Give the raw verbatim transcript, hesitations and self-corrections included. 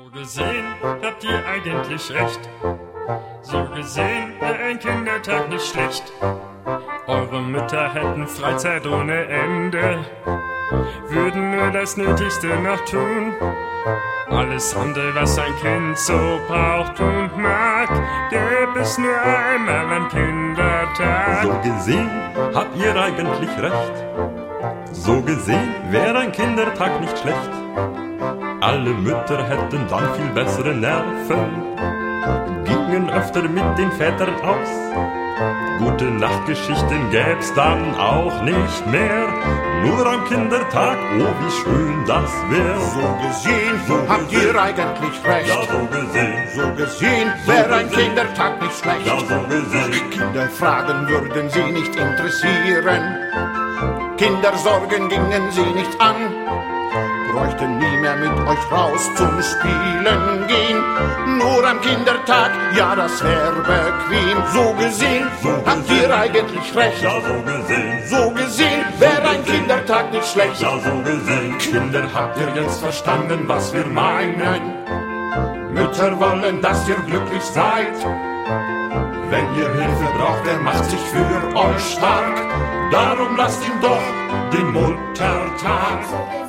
So gesehen habt ihr eigentlich recht. So gesehen wäre ein Kindertag nicht schlecht. Eure Mütter hätten Freizeit ohne Ende, würden nur das Nötigste noch tun. Alles andere, was ein Kind so braucht und mag, gäbe es nur einmal am Kindertag. So gesehen habt ihr eigentlich recht. So gesehen wäre ein Kindertag nicht schlecht. Alle Mütter hätten dann viel bessere Nerven, gingen öfter mit den Vätern aus. Gute Nachtgeschichten gäb's dann auch nicht mehr, nur am Kindertag, oh wie schön das wär. So gesehen, so habt gesehen. ihr eigentlich recht. Ja, so gesehen. So gesehen So wäre ein gesehen. Kindertag nicht schlecht. Ja, so gesehen. Kinderfragen würden sie nicht interessieren, Kindersorgen gingen sie nicht an, bräuchten nie mehr mit euch raus zum Spielen gehen. Nur am Kindertag, ja das wär bequem. So gesehen, So habt gesehen. ihr eigentlich recht. Ja, so gesehen. So gesehen wäre ein Kindertag nicht schlecht. Ja, so gesehen. Kinder, habt ihr jetzt verstanden, was wir meinen? Mütter wollen, dass ihr glücklich seid. Wenn ihr Hilfe braucht, er macht sich für euch stark. Darum lasst ihn doch den Muttertag.